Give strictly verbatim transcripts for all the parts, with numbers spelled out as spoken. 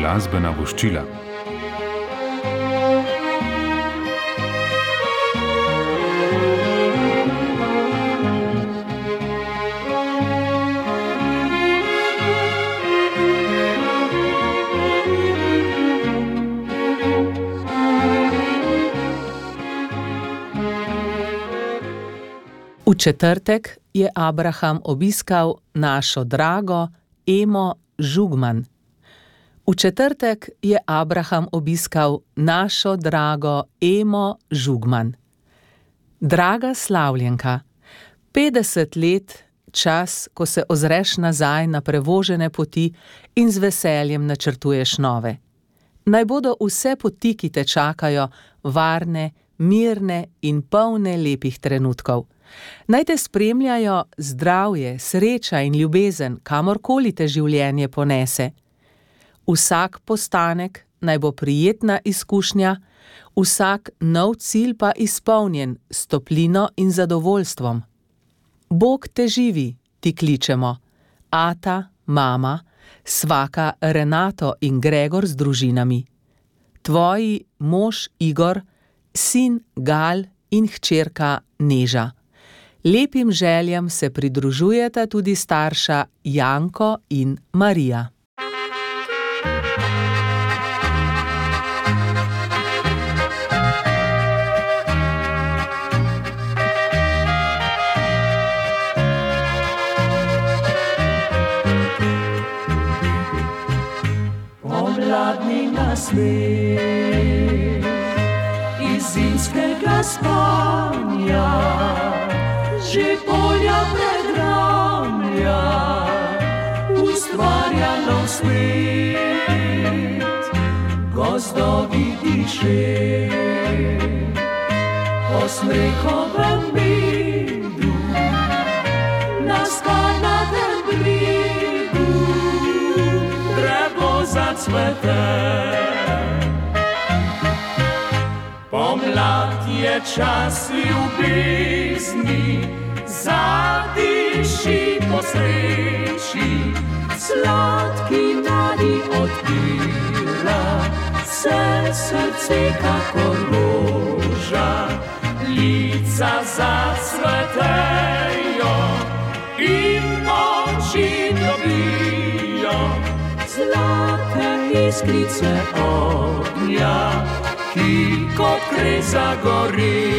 glasbena voščila. V četrtek je Abraham obiskal našo drago Emo Žugman. V četrtek je Abraham obiskal našo drago Emo Žugman. Draga slavljenka, petdeset let, čas, ko se ozreš nazaj na prevožene poti in z veseljem načrtuješ nove. Naj bodo vse poti, ki te čakajo, varne, mirne in polne lepih trenutkov. Naj te spremljajo zdravje, sreča in ljubezen, kamorkoli te življenje ponese. Vsak postanek naj bo prijetna izkušnja, vsak nov cilj pa izpolnjen s toplino in zadovoljstvom. Bog te živi, ti kličemo. Ata, mama, svaka Renato in Gregor z družinami. Tvoji mož Igor, sin Gal in hčerka Neža. Lepim željam se pridružujeta tudi starša Janko in Marija. Pomladni nasmeh iz zimskega spanja, že polja predramlja, ustvarja nov svet, gozdovi diše, po smrekovem medu, na skalnatem brigu, drevo zacvete. Pomlad je čas ljubezni, zadiši po sreči, sladki nadi odpira se srce kako roža, lica zacvetejo in oči dobijo zlate iskrice ognja, ki kot kri zagori.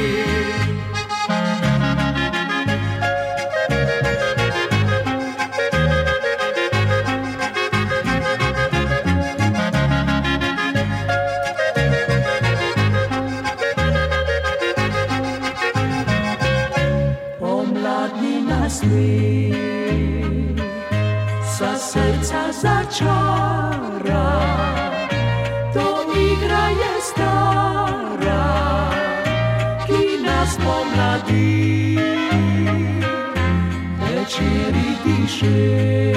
Pomladni nasmeh sa srca začara, to igra je stara, ki nas pomladi. Večeri diše,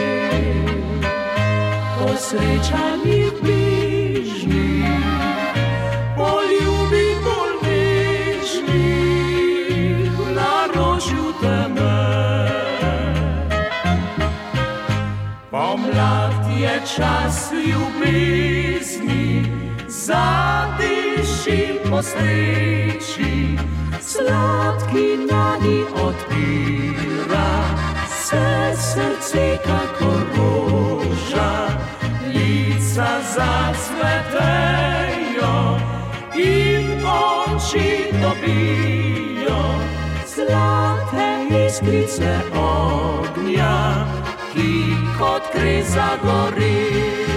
po srečanjih bližnjih, po ljubi bolj nežnih, na rožju teme. Pomlad je čas ljubezni, zadiši po sreči, sladki nadi odpira se srce kako roža, lica zacvetejo in oči dobijo zlate iskrice ognja, ki kot kri zagori.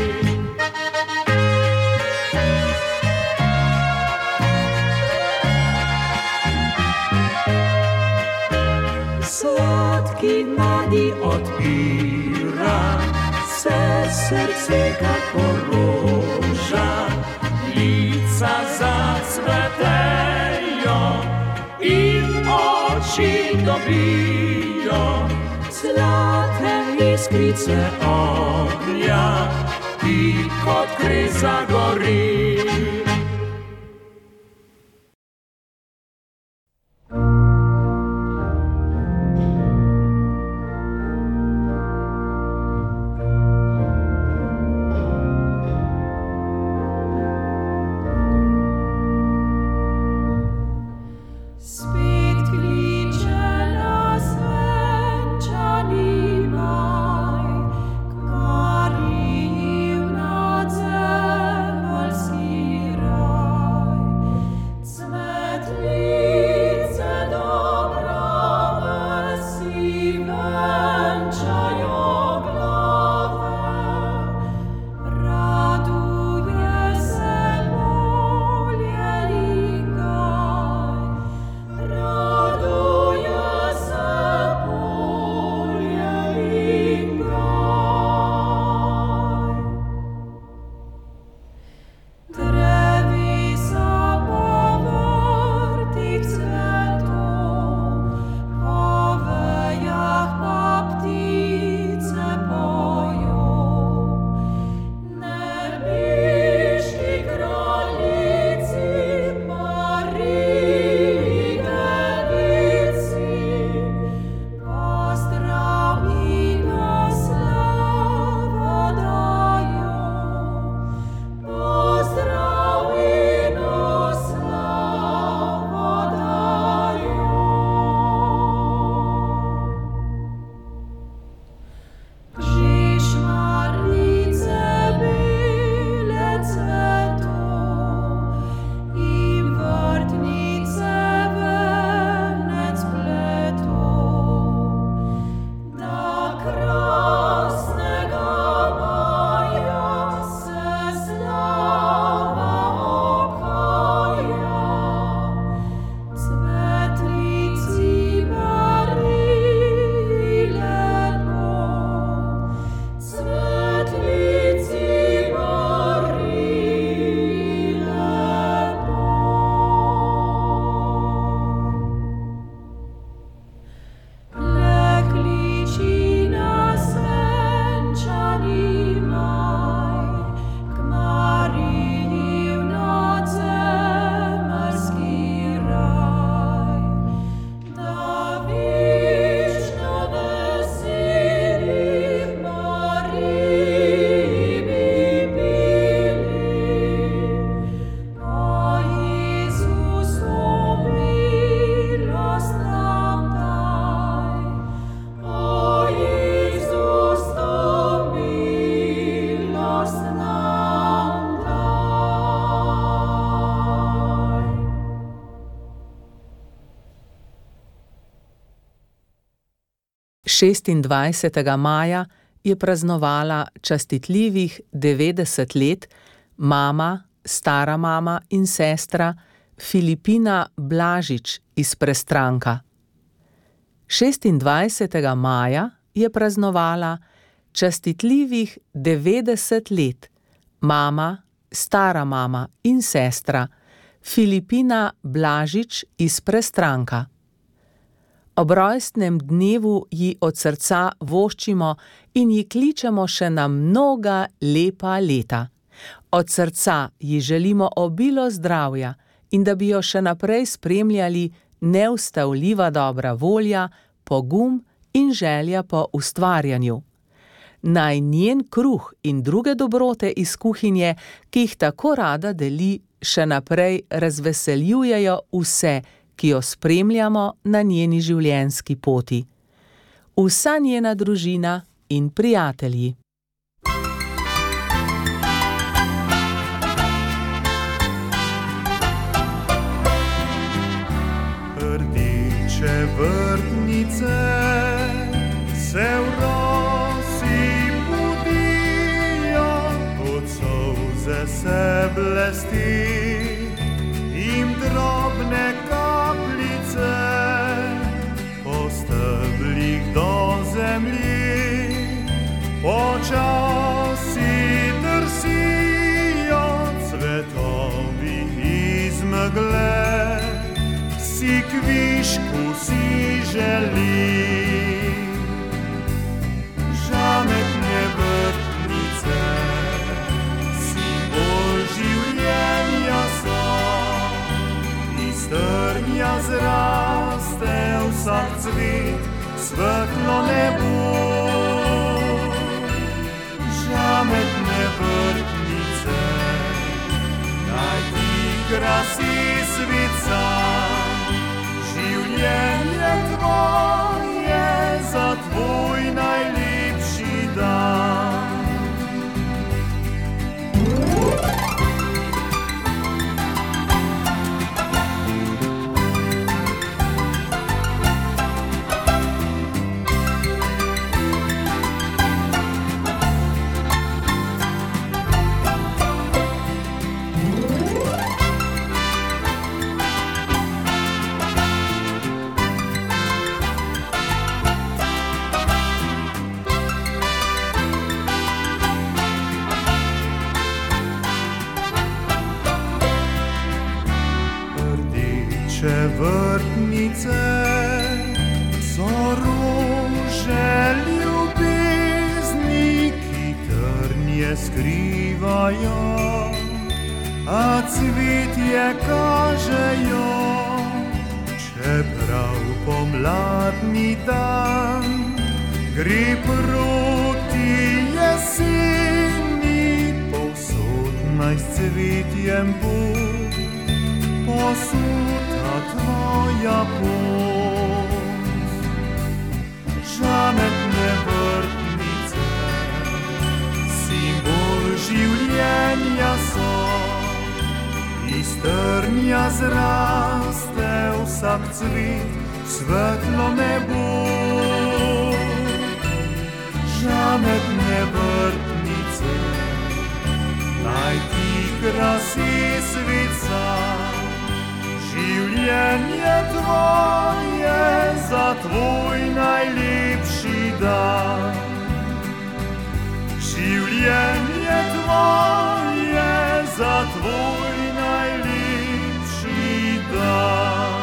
Sladki nadi odpira se srce kako roža, lica zacvetejo in oči dobijo zlate iskrice ognja, ki kot kri zagori. šestindvajsetega maja je praznovala častitljivih devetdeset let mama, stara mama in sestra Filipina Blažič iz Prestranka. šestindvajsetega maja je praznovala častitljivih devetdeset let mama, stara mama in sestra Filipina Blažič iz Prestranka. Ob rojstnem dnevu ji od srca voščimo in ji kličemo še na mnoga lepa leta. Od srca ji želimo obilo zdravja in da bi jo še naprej spremljali neustavljiva dobra volja, pogum in želja po ustvarjanju. Naj njen kruh in druge dobrote iz kuhinje, ki jih tako rada deli, še naprej razveseljujejo vse, ki jo spremljamo na njeni življenjski poti. Vsa njena družina in prijatelji. Rdeče vrtnice se v rosi budijo, od solze se blesti in drobne kapljice po steblih do zemlji počasi drsijo cvetovi iz megle, si kvišku si želi. Žametne vrtnice simbol življenja so, iz trnja zraste vsak cvet, svetlo nebo. Žametne vrtnice, naj ti krasi svica, življenje tvoje za tvoj najlepši dan. Vrtnice so rože ljubezni, ki trnje skrivajo, a cvetje kažejo. Čeprav pomladni dan gre proti jeseni, povsod naj s cvetjem bo posuta tvoja pot. Žametne vrtnice simbol življenja so, iz trnja zraste vsak cvet, svetlo nebo. Žametne vrtnice, naj ti krasi svica, življenje tvoje za tvoj najlepši dan. Življenje tvoje za tvoj najlepši dan.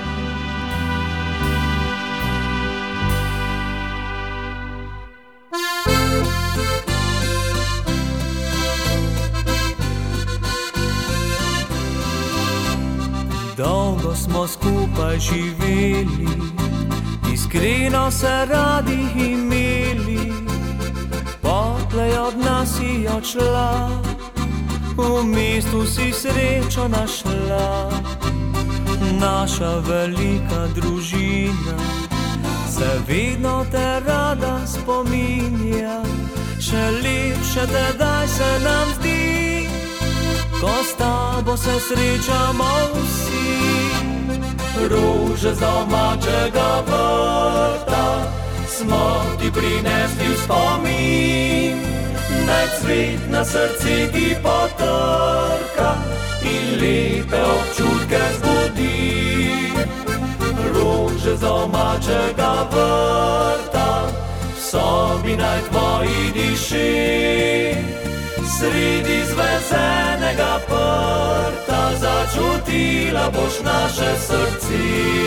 Dolgo smo skupaj živeli, iskreno se radi imeli, potlej od nas si odšla, v mestu si srečo našla. Naša velika družina se vedno te rada spominja, še lepše tedaj se nam zdi, ko s tabo se srečamo vsi. Rože z domačega vrta smo ti prinesli v spomin, naj cvet na srce ti potrka in lepe občutke zbudi. Rože z domačega vrta v sobi naj tvoji diši, sredi zvezenega prta začutila boš naše srce.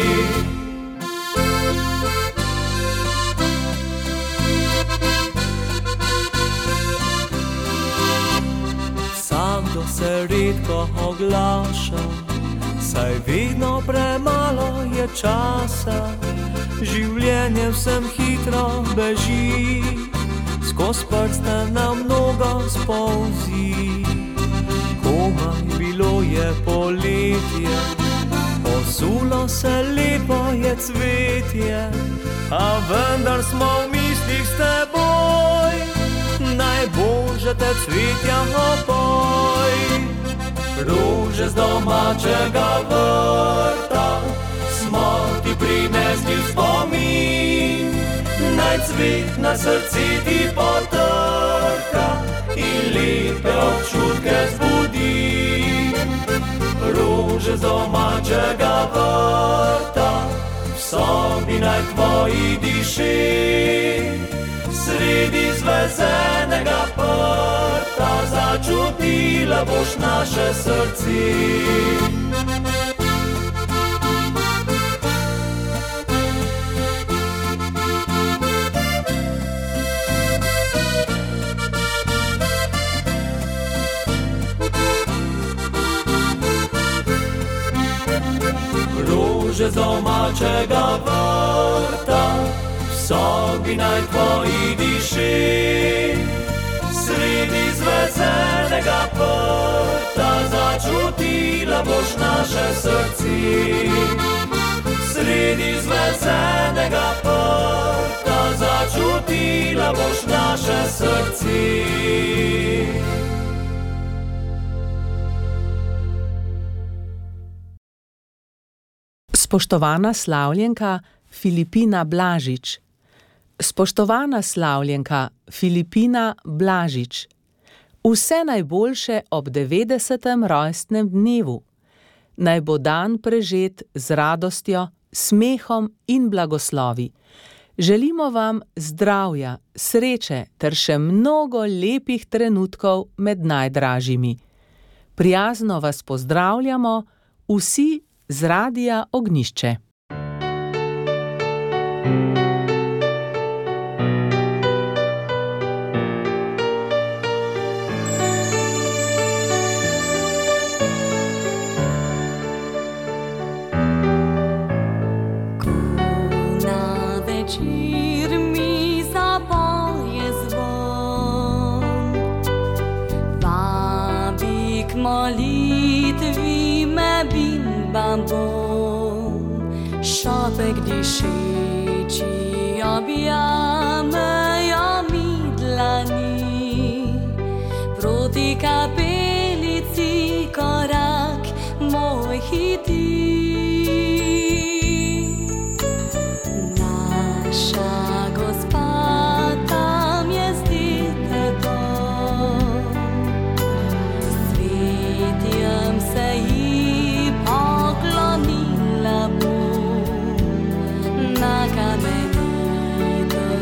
Vsakdo se redko oglaša, saj vedno premalo je časa. Življenje vsem hitro beži, skozi prste nam mnogo spolzi. Komaj bilo je poletje, posulo se lepo je cvetje, a vendar smo v mislih s teboj, naj Bože te cvetja opoj. Rože z domačega vrta smo ti prinesli v spomin, naj cvet na srce ti potrka in lepe občutke zbudi. Rože z domačega vrta v sobi naj tvoji diši, sredi zvezenega prta začutila boš naše srce. Rože z domačega vrta v sobi naj tvoji diši, sredi zvezenega prta začutila boš naše srce. Sredi zvezenega prta začutila boš naše srce. Spoštovana slavljenka Filipina Blažič. Spoštovana slavljenka Filipina Blažič, vse najboljše ob devetdesetem rojstnem dnevu. Naj bo dan prežet z radostjo, smehom in blagoslovi. Želimo vam zdravja, sreče ter še mnogo lepih trenutkov med najdražjimi. Prijazno vas pozdravljamo vsi z Radia Ognjišče. Molitvi me bimbam bom, šopek dišeči objamejo mi dlani, proti kapelici korak moj hiti. Naša Gospa tam je zdite dom, se ji poklonila bom, na kamenito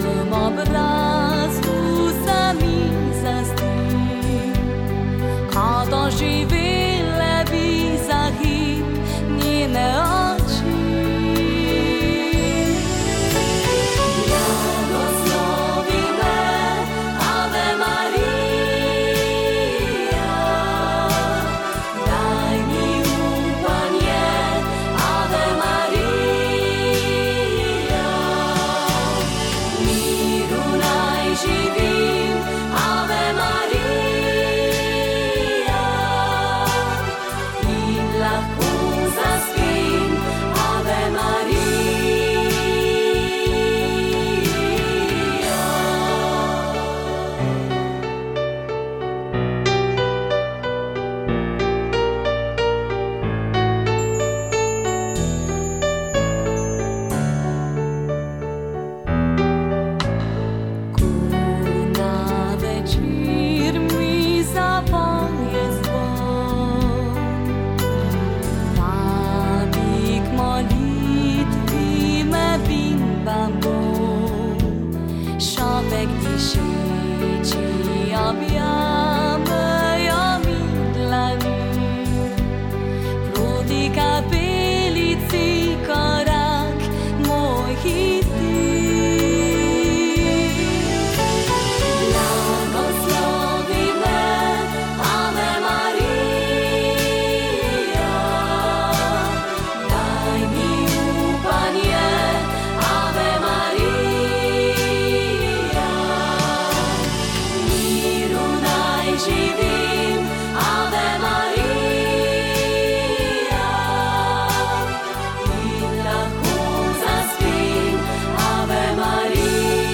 Mišiči objamejo mi dlani, proti kapelici korak moj hiti. Blagoslovi me, Ave Marija, daj mi upanje, Ave Marija. Miru naj živim, Ave Marija, in lahko zaspim, Ave Marija.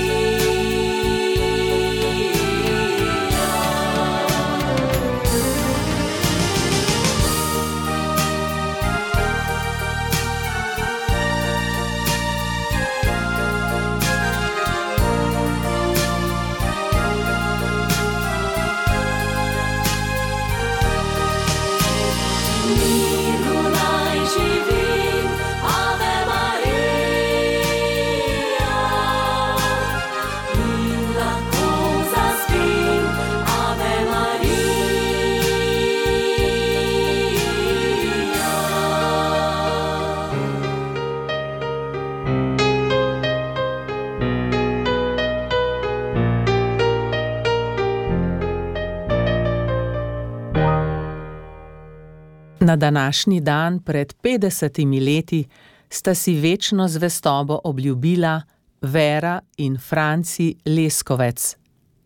Miru naj živim, Ave Marija, in lahko zaspim, Ave Na današnji dan pred petdesetimi leti sta si večno zvestobo obljubila Vera in Franci Leskovec.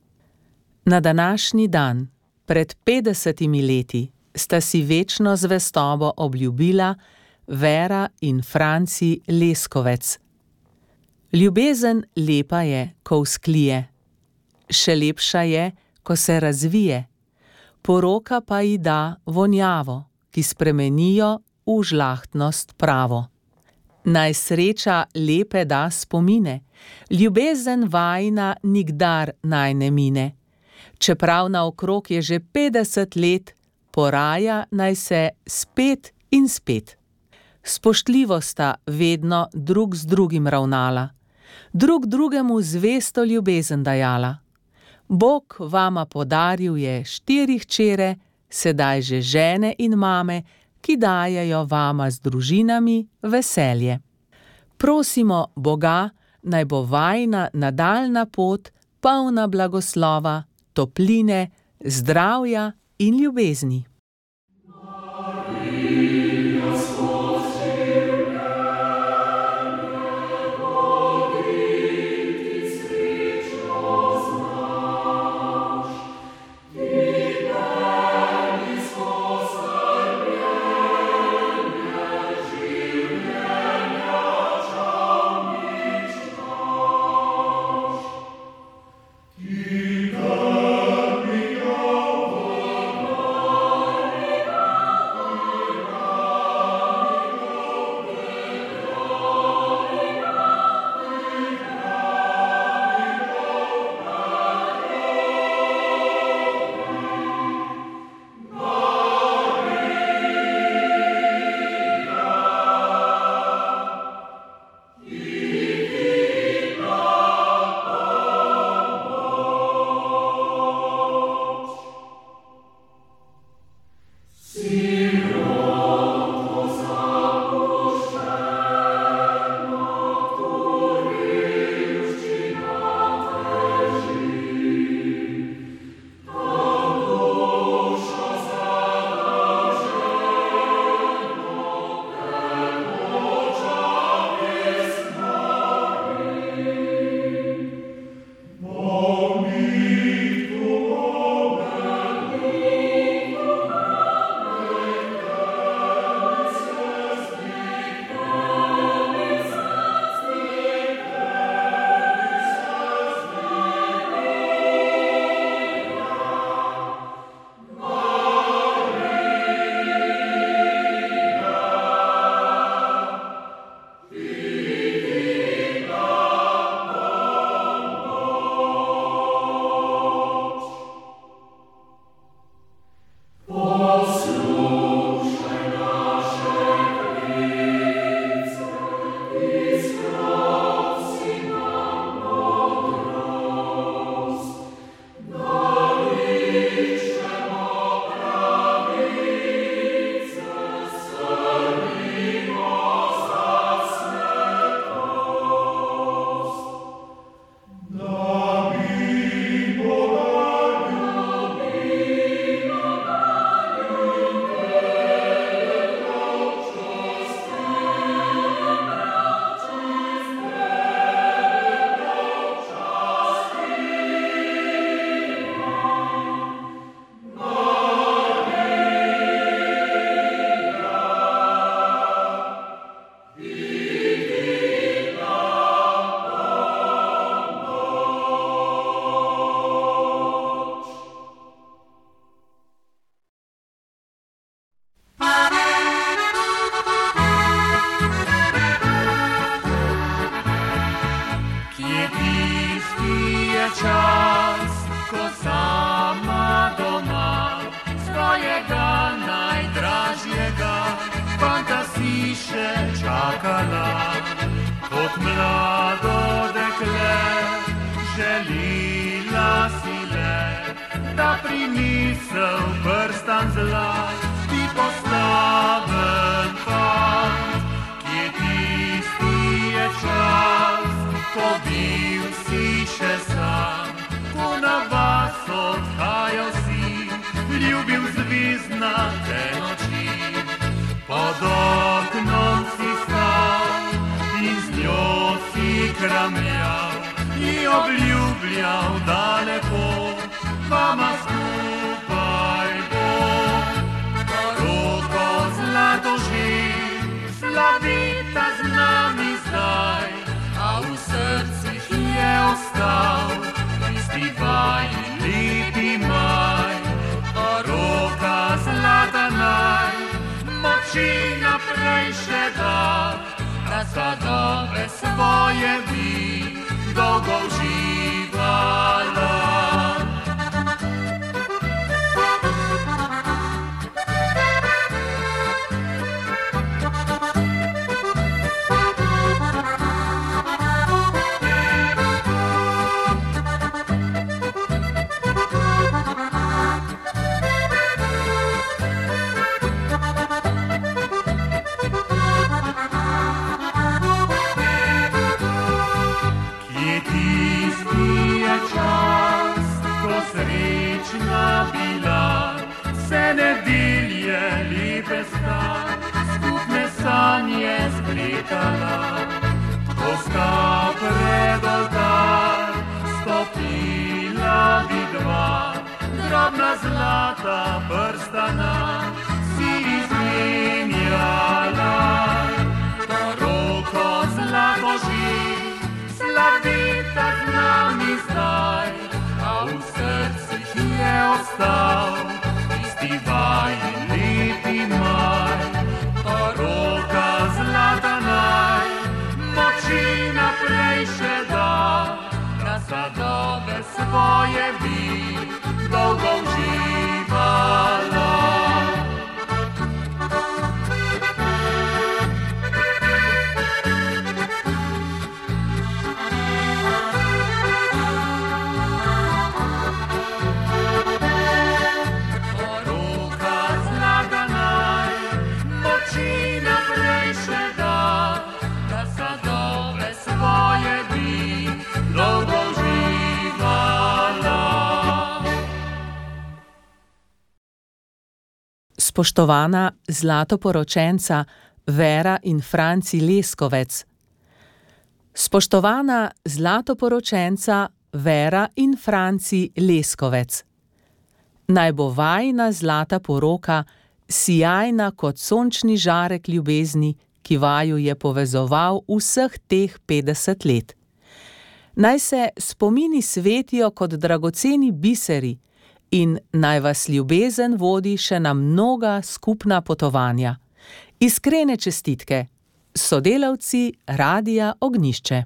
Na današnji dan pred petdesetimi leti sta si večno zvestobo obljubila Vera in Franci Leskovec. Ljubezen lepa je, ko vzklije, še lepša je, ko se razvije, poroka pa ji da vonjavo, ki spremenijo v žlahtnost pravo. Naj sreča lepe da spomine, ljubezen vajina nikdar naj ne mine. Čeprav naokrog je že petdeset let, poraja naj se spet in spet. Spoštljivo sta vedno drug z drugim ravnala, drug drugemu zvesto ljubezen dajala. Bog vama podaril je štiri hčere, sedaj že žene in mame, ki dajejo vama z družinami veselje. Prosimo Boga, naj bo vajina nadaljnja pot polna blagoslova, topline, zdravja in ljubezni. Ki Kje tisti je čas, ko sama doma svojega najdražjega fanta si še čakala. Kot mlado dekle želila si le, da primisel prstan zlat ti poslaven fant. Kje tisti je čas, ko bil si še sam, ko na vas odhajal si, ljubil zviznate noči. Pod oknom si stal in z njo si kramljal in obljubljal, da lepo vama skupaj bo. Roko zlato že slavita z nami zdaj, a v srcih je ostal tisti vajin lepi maj. Roka zlata naj moči naprej še da, da sadove svoje bi dolgo uživala. Koska pred oltar stopila bi dva, drobna zlata prstana si izmenjala. Roko zlato že slavita z nami zdaj, a v srcih je ostal tisti vajin lepi maj. Roka zlata naj moči naprej še da, da sadove svoje bi dolgo uživala. Roka zlata naj moči naprej še da, Spoštovana zlatoporočenca Vera in Franci Leskovec. Spoštovana zlatoporočenca Vera in Franci Leskovec. Naj bo vajina zlata poroka sijajna kot sončni žarek ljubezni, ki vaju je povezoval vseh teh petdeset let. Naj se spomini svetijo kot dragoceni biseri in naj vas ljubezen vodi še na mnoga skupna potovanja. Iskrene čestitke, sodelavci Radia Ognjišče.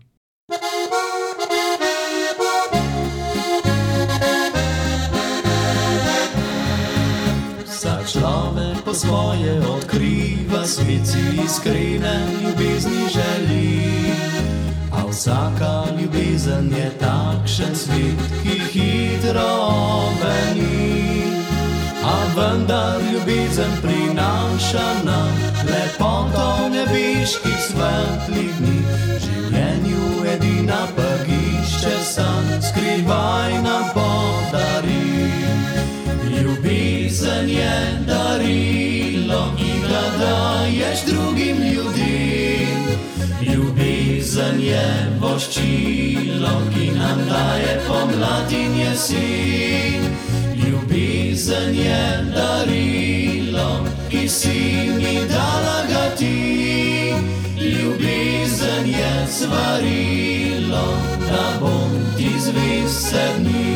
Vsak človek po svoje odkriva, svet si iskrene ljubezni želi. A vsaka ljubezen je takšen svet, ki hitro veni. A vendar ljubezen prinaša nam lepoto nebeških svetlih dni. Življenju edina prgišče san skrivaj nam podari. Ljubezen je darilo, ki ga daješ drugim ljudem. Ljubezen je voščilo, ki nam daje pomlad in jesen. Ljubezen je darilo, ki si mi dala ga ti. Ljubezen je svarilo, da bom ti zvest vse dni.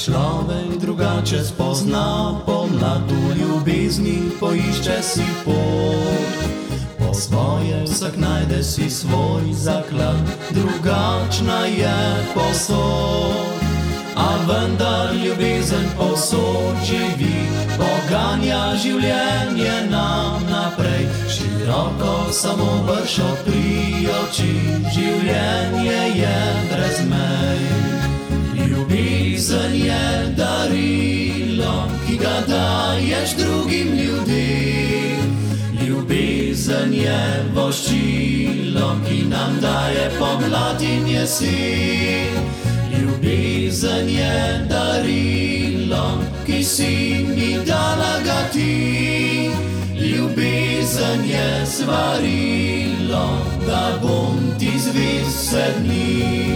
človek drugače spozna, pomlad v ljubezni poišče si pot. Po svoje vsak najde si svoj zaklad, drugačna je posod. A vendar ljubezen povsod živi, poganja življenje nam naprej. Široko samo brž odpri oči, življenje je brez mej. Ljubezen je darilo, ki ga daješ drugim ljudem. Ljubezen je voščilo, ki nam daje pomlad in jesen. Ljubezen je darilo, ki si mi dala ga ti. Ljubezen je svarilo, da bom ti zvest vse dni.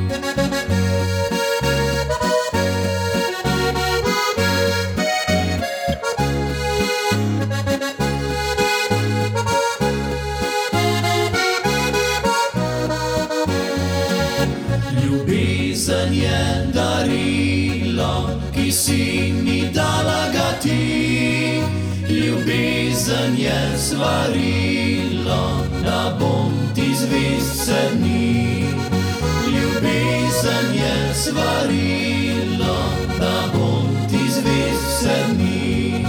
Ljubezen je darilo, ki si mi dala ga ti. Ljubezen je svarilo, da bom ti zvest vse dni. Ljubezen je svarilo, da bom ti zvest vse dni.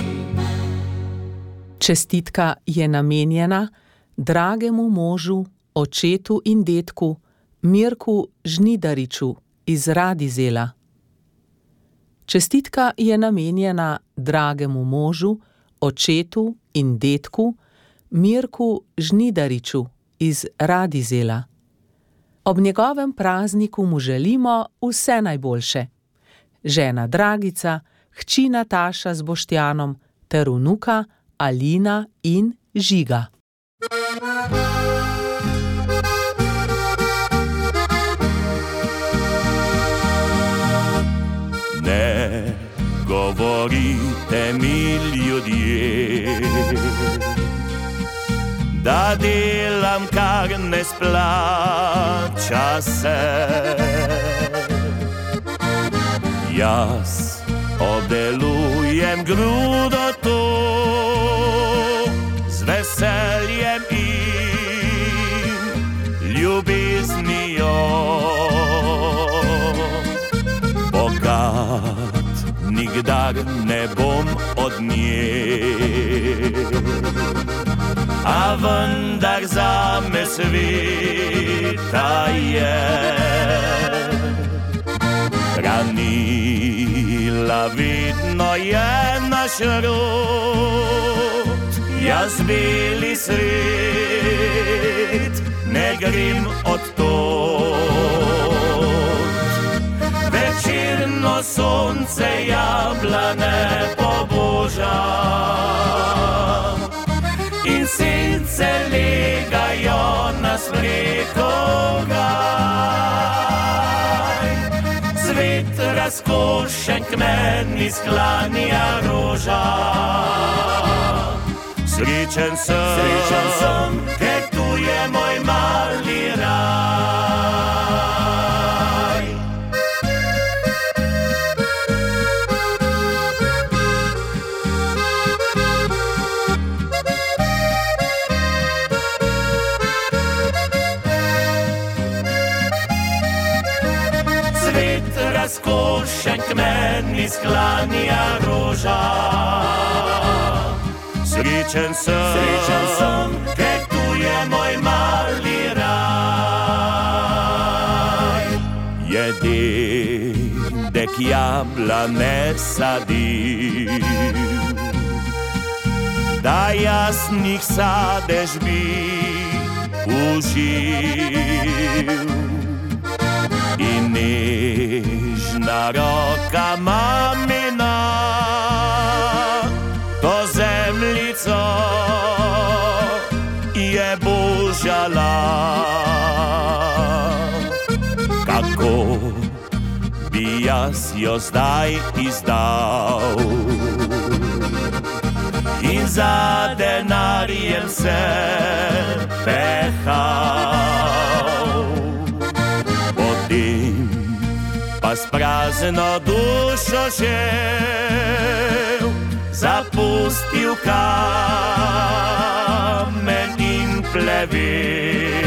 Čestitka je namenjena dragemu možu, očetu in dedku Mirku Žnidariču iz Radizela. Čestitka je namenjena dragemu možu, očetu in dedku Mirku Žnidariču iz Radizela. Ob njegovem prazniku mu želimo vse najboljše. Žena Dragica, hči Nataša z Boštjanom ter vnuka Alina in Žiga. Ne govorite mi ljudje, da delam, kar ne splača se. Jaz obdelujem grudo to z veseljem in ljubeznijo. Bogat nikdar ne bom od nje, a vendar zame sveta je. Hranila vedno je naš rod, jaz beli svet ne grem od tod. Večerno sonce jablane poboža in sence legajo na smreho gaj. Cvet razkošen k meni sklanja roža. Srečen sem, srečen sem, ker tu je moj mali raj. Cvet razkošen k meni sklanja roža. Srečen sem, srečen sem, ker tu je moj mali raj. Je dedek jablane sadil, da jasnih sadež bi užil. In nežna roka mamina to zemljico je božala. Kako bi jaz jo zdaj izdal in za denarjem se pehal. Potem pa pa s prazno dušo šel, zapustil kamen in plevil.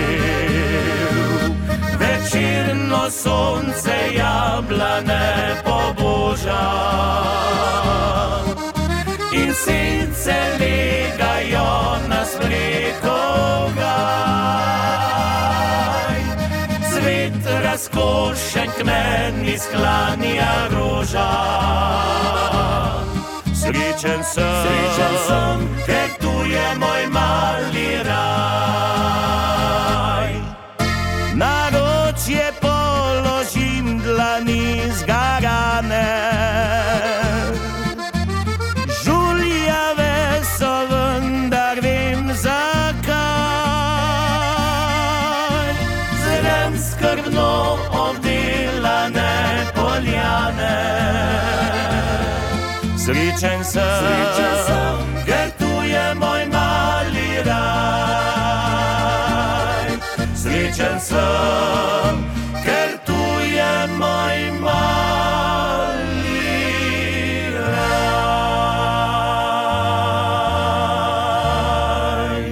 Večerno sonce jablane poboža in sence legajo na smrekovgaj. Cvet razkošen k meni sklanja roža. Srečen sem, srečen sem, ker tu je moj mali raj. Naročje položim dlani zgarane, žuljave so, vendar vem zakaj. Zrem skrbno obdelane poljane. Srečen sem, srečen sem, ker tu je moj mali raj. Srečen sem, ker tu je moj mali raj.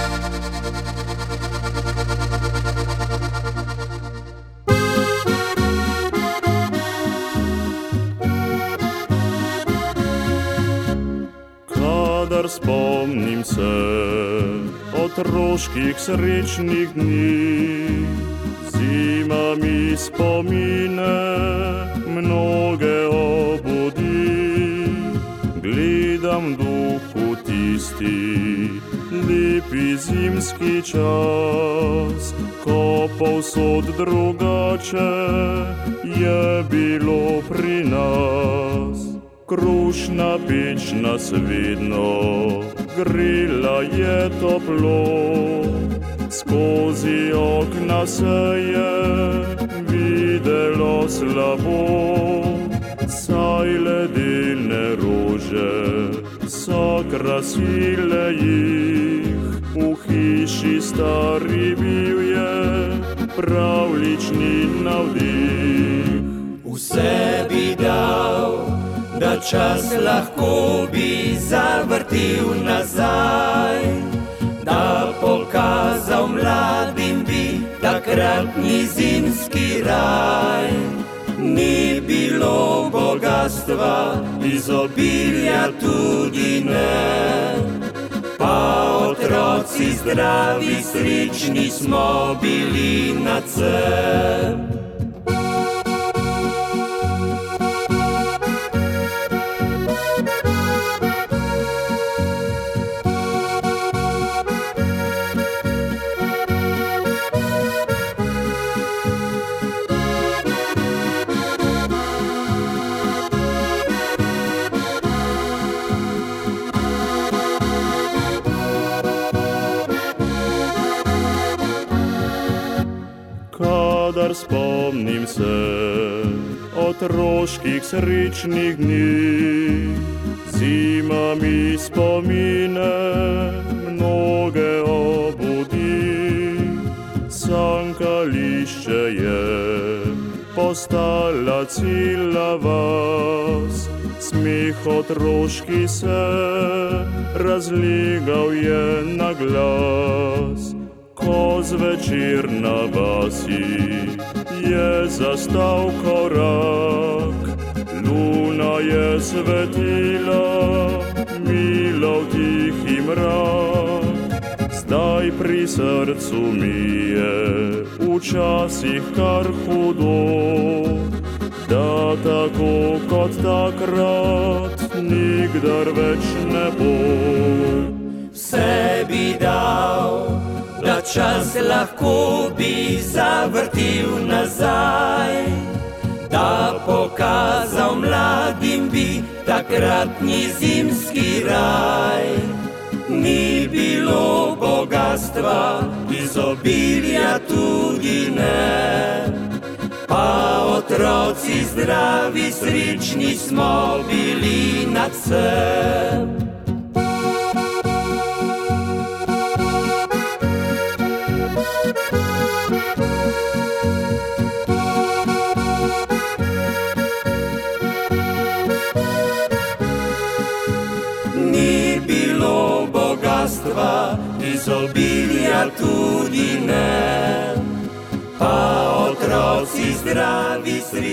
Kadar spomnim se otroških srečnih dni, zima mi spomine mnoge obudi. Gledam duhu tisti lepi zimski čas, ko povsod drugače je bilo pri nas. Krušna peč nas vedno grela je toplo, skozi okna se je videlo slabo. Saj ledene rože so krasile jih, v hiši stari bil je pravlični navdih. Vse bi dal, da čas lahko bi zavrtil nazaj, da pokazal mladim bi takratni zimski raj. Ni bilo bogatstva, izobilja tudi ne, pa otroci zdravi, srečni smo bili nadvse. Kadar spomnim se otroških srečnih dni, zima mi spomine mnoge obudi. Sankališče je postala cela vas, smeh otroški se razlegal je na glas. Ko zvečer na vasi je zastal korak, luna je svetila, milo v tihi mrak. Zdaj pri srcu mi je včasih kar hudo, da tako kot takrat nikdar več ne bo. Vse bi dal, da čas lahko bi zavrtil nazaj, da pokazal mladim bi takratni zimski raj. Ni bilo bogatstva, izobilja tudi ne, pa otroci zdravi, srečni smo bili nadvse. borba, izobilja tudi ne. Pa otroci zdravi, sri